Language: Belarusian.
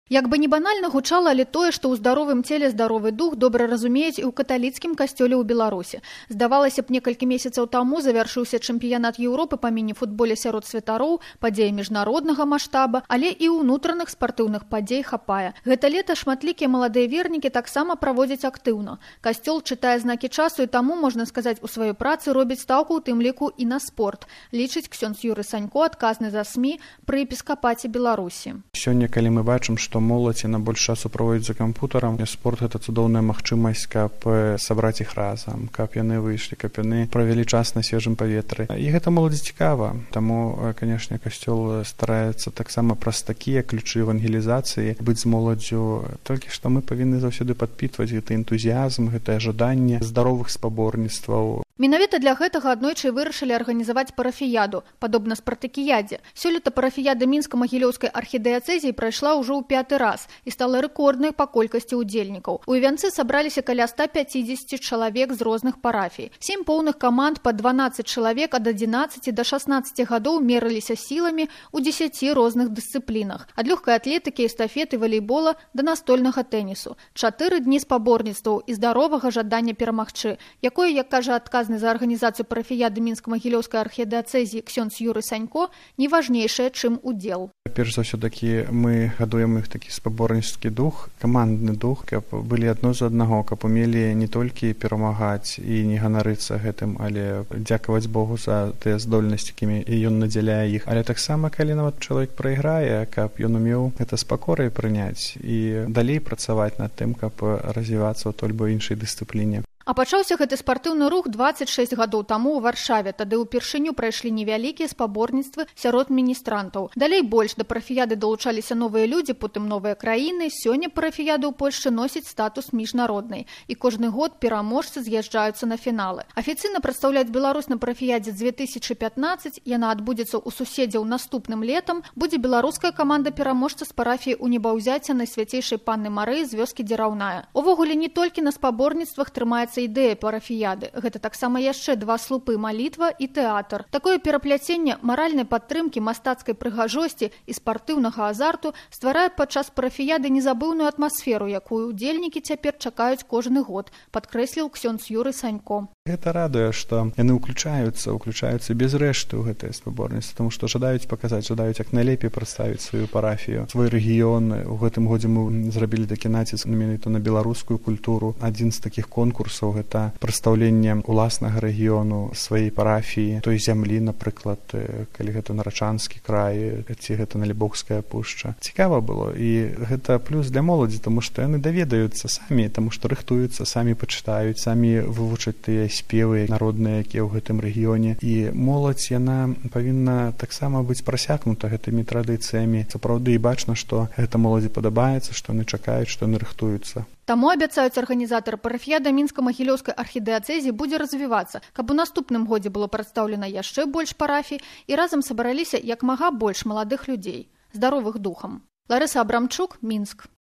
Як бы не банальна гучала, але тое, што ў здаровым целе здаровы дух, добра разумеюць і ў каталіцкім касцёле ў Беларусі. Здавалася б, некалькі месяцаў таму завяршыўся чэмпіянат Еўропы па міні-футболе сярод святароў, падзеі міжнароднага маштаба, але і ўнутраных спартыўных падзей хапае. Гэта лета шматлікія маладыя вернікі таксама праводзяць актыўна. Касцёл чытае знакі часу і таму, можна сказаць, у сваёй працы робіць стаўку ў тым ліку і на спорт, лічыць ксёндз Юрый Санько, адказны за СМІ пры епіскапаце Беларусі. Сёння, калі мы бачым, што моладзь на больш часу праводзіць за кампутарам, спорт гэта цудоўная магчымасць, каб сабраць іх разам, каб яны выйшлі, каб яны правялі час на свежым паветры. І гэта моладзі цікава. Таму, канешне, касцёл стараецца таксама праз такія ключы евангелізацыі быць з моладдзю. Толькі што мы павінны заўсёды падпітваць гэты энтузіязм, гэтае жаданне здаровых спаборніцтваў. Менавіта для гэтага аднойчы вырашылі арганізаваць парафіяду, падобна спартакіядзе. Сёлета парафіяда Мінска-Магілёўскай архідыяцэзіі прайшла ўжо ў 5-ы раз і стала рэкорднай па колькасці ўдзельнікаў. У Івянцы сабраліся каля 150 чалавек з розных парафій. 7 поўных каманд па 12 чалавек ад 11 до 16 гадоў мерыліся сіламі ў 10 розных дысцыплінах. Ад лёгкай атлетыкі, эстафеты, валейбола да настольнага тэнісу. 4 дні спаборніцтваў і здаровага жадання перамагчы, якое, як кажа адказны за арганізацыю парафіяды Мінска-Магілёўскай архідыяцэзіі ксёндз Юрый Санько, не важнейшае, чым удзел. Перш за ўсё такі мы гадуем іх такі спаборніцкі дух, камандны дух, каб былі адно з аднаго, каб умелі не толькі перамагаць і не ганарыцца гэтым, але дзякаваць Богу за тыя здольнасці, якімі ён надзяляе іх. Але таксама, калі нават чалавек прайграе, каб ён умеў гэта з пакорай прыняць і далей працаваць над тым, каб развівацца ў той альбо іншай дысцыпліне. А пачаўся гэты спартыўны рух 26 гадоў таму ў Варшаве. Тады ўпершыню прайшлі невялікія спаборніцтвы сярод міністрантаў. Далей больш да парафіяды далучаліся новыя людзі, потым новыя краіны. Сёння парафіяда ў Польшчы носіць статус міжнароднай. І кожны год пераможцы з'язджаюцца на фіналы. Афіцыйна прадстаўляць Беларусь на парафіядзе 2015. Яна адбудзецца ў суседзяў наступным летам. Будзе беларуская каманда пераможца з парафіі ў небаўзяцця Найсвяцейшай Панны Марыі з вёскі Дзераўная. Увогуле не толькі на спаборніцтвах трымаецца ідэя парафіяды. Гэта таксама яшчэ 2 слупы: малітва і тэатр. Такое перапляценне маральнай падтрымкі, мастацкай прыгажосці і спартыўнага азарту стварае падчас парафіяды незабыўную атмасферу, якую удзельнікі цяпер чакаюць кожны год, падкрэсліў ксёндз Юрый Санько. Гэта радуе, што яны ўключаюцца без рэшты ў гэтае спаборніцтва, таму што жадаюць паказаць, жадаюць як найлепей прадставіць сваю парафію, свой рэгіён. У гэтым годзе мы зрабілі такі націск менавіта на беларускую культуру. Адзін з такіх конкурсаў гэта прадстаўленне уласнага рэгіёну, сваёй парафіі, той зямлі, напрыклад, калі гэта Нарачанскі край, ці гэта Налібокская пушча. Цікава было, і гэта плюс для моладзі, таму што яны даведаюцца самі, таму што рыхтуюцца, самі пачытаюць, самі вывучаць тыя спевы народныя, якія ў гэтым рэгіёне. І моладзь, яна павінна таксама быць прасякнута гэтымі традыцыямі. Сапраўды і бачна, што гэта моладзі падабаецца, што яны чакаюць, што яны рыхтуюцца. Таму, абяцаюць арганізатары, парафіяда Мінска-Магілёўскай архідыяцэзіі будзе развівацца, каб у наступным годзе было прадстаўлена яшчэ больш парафій і разам сабраліся як мага больш маладых людзей, здаровых духам. Ларыса Абрамчук, Мінск.